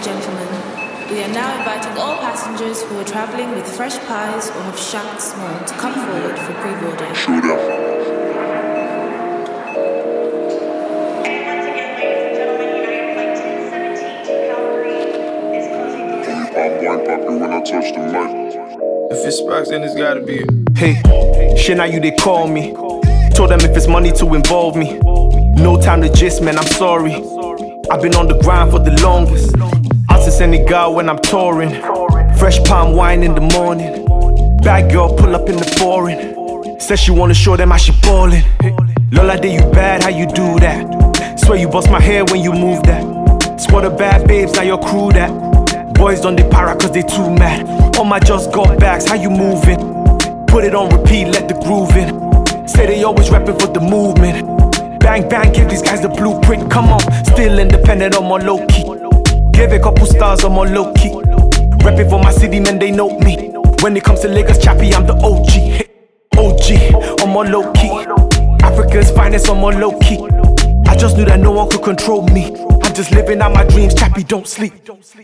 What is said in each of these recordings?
gentlemen, we are now inviting all passengers who are traveling with fresh pies or have shacked small to come forward for pre-boarding. If it's Sparks, then it's gotta be it. Hey, shit, now you they call me. Told them if it's money to involve me. No time to gist, man, I'm sorry. I've been on the grind for the longest. Out to Senegal when I'm touring. Fresh palm wine in the morning. Bad girl pull up in the foreign. Says she wanna show them how she ballin'. Lola, day you bad, how you do that? Swear you bust my hair when you move that. Squad of bad babes, now your crew that. Boys don't they para cause they too mad. All my just got backs, how you moving? Put it on repeat, let the groove in. Say they always rapping for the movement. Bang bang, give these guys the blueprint. Come on, still independent, I'm on low key. Give a couple stars, I'm on low key. Rapping for my city, man, they know me. When it comes to Lagos, Chappie, I'm the OG. OG, I'm on low key. Africa's finest, I'm on low key. I just knew that no one could control me. I'm just living out my dreams, Chappie, don't sleep.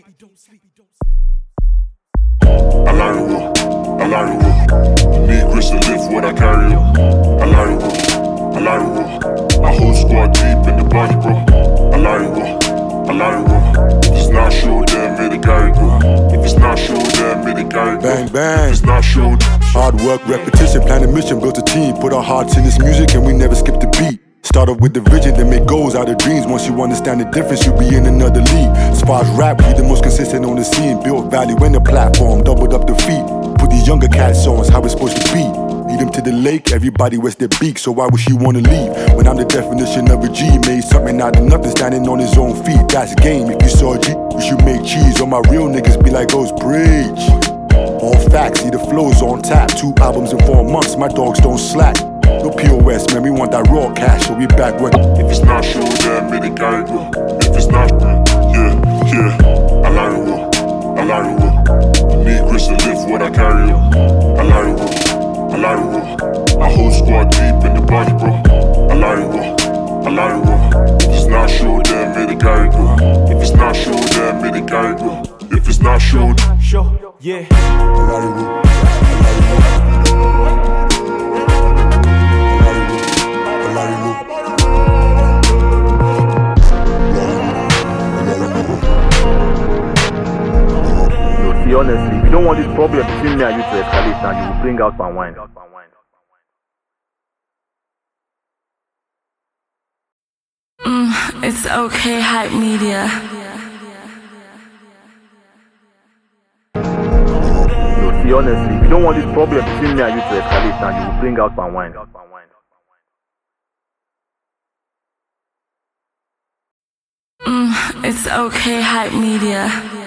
Alariwo, Alariwo. Need grace to live what I carry. Alariwo, Alariwo. My whole squad deep in the body, bro. Alariwo, Alariwo. If it's not show, then may the carry go. If it's not show, then may the carry go. Bang, bang. If it's not show, hard work, repetition, plan a mission, built a team. Put our hearts in this music and we never skip the beat. Start off with the vision, then make goals out of dreams. Once you understand the difference, you'll be in another league. As far as rap, we the most consistent on the scene. Built value in the platform, doubled up the feet. Put these younger cats on, how it's supposed to be. Lead them to the lake, everybody wets their beak. So why would she wanna leave? When I'm the definition of a G. Made something out of nothing, standing on his own feet. That's game, if you saw G, you should make cheese. All my real niggas be like those bridge. All facts, see the flows on tap. 2 albums in 4 months, my dogs don't slack. No POS, man, we want that raw cash, so we back when. if it's not show, then may the carry go. If it's not, yeah. Alariwo, Alariwo. Need grace to live what I carry. Alariwo, Alariwo. My whole squad deep in the body, bro. Alariwo, Alariwo. If it's not show, then may the carry go. If it's not show, then may the carry go. If it's not show, yeah. Alariwo. See, honestly, if you don't want this problem between me and you to escalate, now you will bring out palm wine. It's okay, hype media. See, honestly, if you don't want this problem between me and you to escalate, now you will bring out palm wine. It's okay, hype media.